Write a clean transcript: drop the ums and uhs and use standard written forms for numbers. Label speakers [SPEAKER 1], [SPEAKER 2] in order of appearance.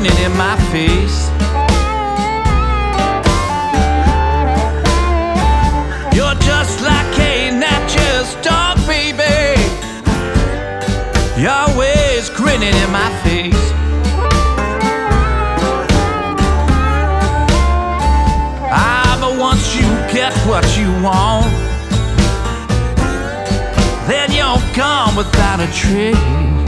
[SPEAKER 1] grinning in my face. You're just like a nature's dog, baby. You're always grinning in my face. But once you get what you want, then you're gone without a trace.